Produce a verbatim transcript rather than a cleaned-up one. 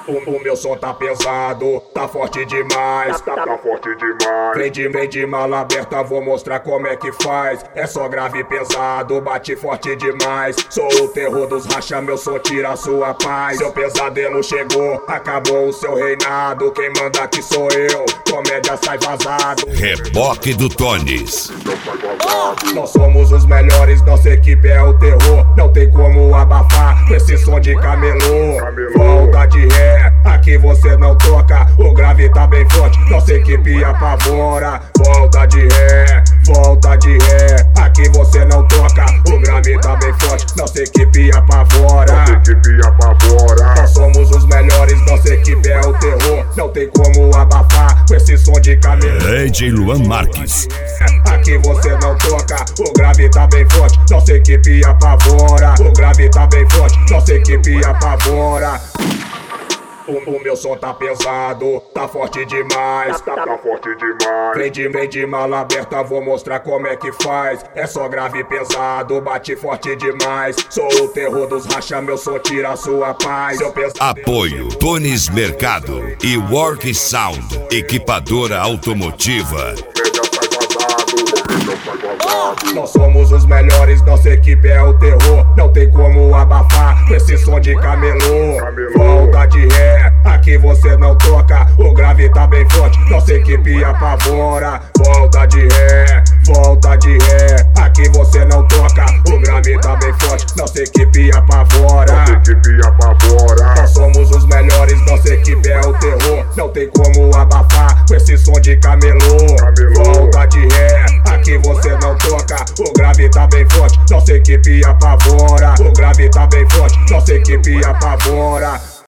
O, o meu som tá pesado, tá forte demais, Tá, tá forte demais. Vem de, vem de mala aberta, vou mostrar como é que faz. É só grave e pesado, bate forte demais. Sou o terror dos racha, meu som tira a sua paz. Seu pesadelo chegou, acabou o seu reinado. Quem manda aqui sou eu, comédia sai vazado. Reboque do Tones. Nós somos os melhores, nossa equipe é o terror. Não tem como abafar esse som de camelô. Volta de ré, aqui você não toca. O grave tá bem forte, nossa equipe apavora. Volta de ré, volta de ré, aqui você não toca. O grave tá bem forte, nossa equipe apavora. Nossa equipe apavora. Nós somos os melhores, nossa equipe é o terror. Não tem como abafar com esse som de camelô. D J Luan Marques. Aqui você não toca, o grave tá bem forte, nossa equipe apavora. O grave tá bem forte, nossa equipe apavora. O, o meu som tá pesado, tá forte demais. Tá, tá forte demais. Vem de, vem de mala aberta, vou mostrar como é que faz. É só grave e pesado, bate forte demais. Sou o terror dos racha, meu som tira a sua paz. Seu pesadelo Apoio Tones Mercado e Work Sound, equipadora automotiva. Comédia sai vazado. Comédia sai vazado. Nós somos os melhores, nossa equipe é o terror. Não tem como abafar esse som de camelô. Volta de ré, aqui você não toca. O grave tá bem forte, nossa equipe apavora. Volta de ré, volta de ré, aqui você não toca. O grave tá bem forte, nossa equipe apavora. Nossa equipe apavora. Nós somos os melhores, nossa equipe é o terror. Não tem como abafar com esse som de camelô. Volta de ré, aqui você não toca. O grave tá bem forte, nossa equipe apavora. O grave tá bem forte, nossa equipe apavora.